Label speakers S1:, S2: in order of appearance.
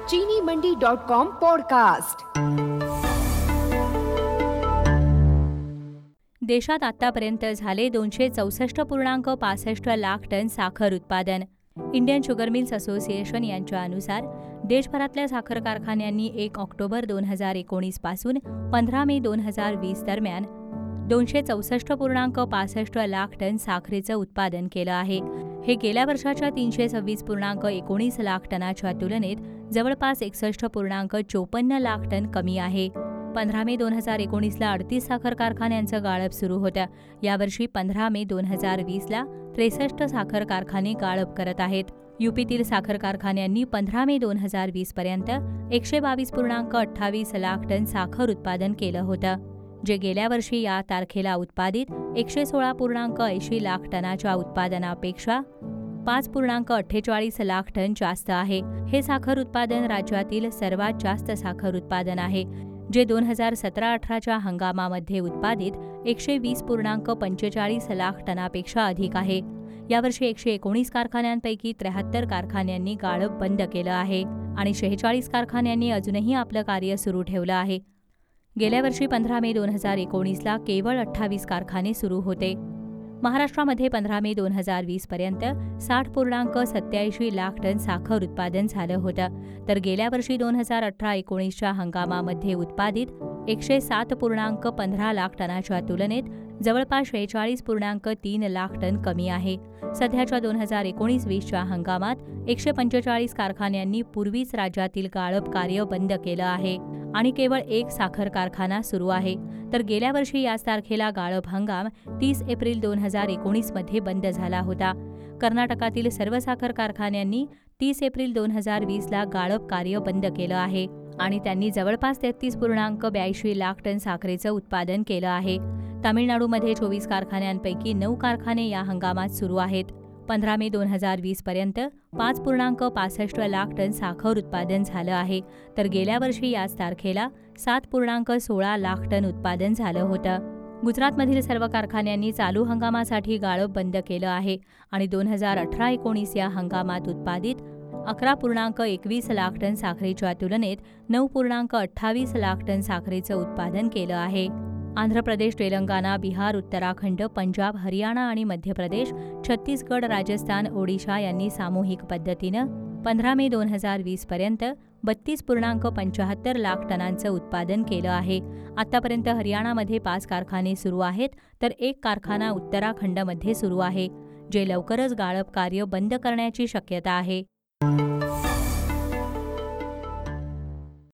S1: चीनीमंडी.com podcast.
S2: देशात आतापर्यंत झाले 264.65 लाख टन साखर उत्पादन। इंडियन शुगर मिल्स असोसिएशन यांच्या अनुसार देशभरातल्या साखर कारखान्यांनी 1 ऑक्टोबर 2019 पासून 15 मे 2020 दरम्यान 264.65 लाख टन साखरेचं उत्पादन केलं आहे। हे गेल्या वर्षाच्या 326.19 लाख टनाच्या तुलनेत जवळपास 61.54 लाख टन कमी आहे। 15 मे 2019ला 38 साखर कारखान्यांचं गाळप सुरू होतं। यावर्षी 15 मे 2020ला 63 साखर कारखाने गाळप करत आहेत। यूपीतील साखर कारखान्यांनी 15 मे 2020 पर्यंत 122.28 लाख टन साखर उत्पादन केलं होतं, जे गेल्या वर्षी या तारखेला उत्पादित 116.80 लाख टनाच्या उत्पादनापेक्षा 5.48 लाख टन जास्त आहे। हे साखर उत्पादन राज्यातील सर्वात जास्त साखर उत्पादन आहे, जे 2017-18च्या हंगामामध्ये उत्पादित 120.45 लाख टनापेक्षा अधिक आहे। यावर्षी 119 कारखान्यांपैकी 73 कारखान्यांनी गाळप बंद केलं आहे आणि 46 कारखान्यांनी अजूनही आपलं कार्य सुरू ठेवलं आहे। गेल्या वर्षी 15 मे 2019ला केवळ 28 कारखाने सुरू होते। महाराष्ट्रामध्ये 15 मे 2020 पर्यंत 60.87 लाख टन साखर उत्पादन झालं होतं, तर गेल्या वर्षी 2018-19च्या हंगामामध्ये उत्पादित 107.15 लाख टनाच्या तुलनेत जवळपास 46.3 लाख टन कमी आहे। सध्याच्या 2019-20च्या हंगामात 145 कारखान्यांनी पूर्वीच राज्यातील गाळप कार्य बंद केलं आहे आणि केवळ एक साखर कारखाना सुरू आहे, तर गेल्या वर्षी याच तारखेला गाळप हंगाम 30 एप्रिल 2019 मध्ये बंद झाला होता। कर्नाटकातील सर्व साखर कारखान्यांनी 30 एप्रिल 2020ला गाळप कार्य बंद केलं आहे आणि त्यांनी जवळपास 33.82 लाख टन साखरेचं उत्पादन केलं आहे। तामिळनाडूमध्ये 24 कारखान्यांपैकी 9 कारखाने या हंगामात सुरू आहेत। 15 मे 2020 पर्यंत 5.65 लाख टन साखर उत्पादन झालं आहे, तर गेल्या वर्षी याच तारखेला 7.16 लाख टन उत्पादन झालं होतं। गुजरातमधील सर्व कारखान्यांनी चालू हंगामासाठी गाळप बंद केलं आहे आणि 2018-19 या हंगामात उत्पादित 11.21 लाख टन साखरेच्या तुलनेत 9.28 लाख टन साखरेचं उत्पादन केलं आहे। आंध्र प्रदेश, तेलंगणा, बिहार, उत्तराखंड, पंजाब, हरियाणा आणि मध्य प्रदेश, छत्तीसगड, राजस्थान, ओडिशा यांनी सामूहिक पद्धतीनं 15 मे 2020 पर्यंत 32.75 लाख टनांचं उत्पादन केलं आहे। आतापर्यंत हरियाणामध्ये 5 कारखाने सुरू आहेत, तर एक कारखाना उत्तराखंडमध्ये सुरू आहे, जे लवकरच गाळप कार्य बंद करण्याची शक्यता आहे।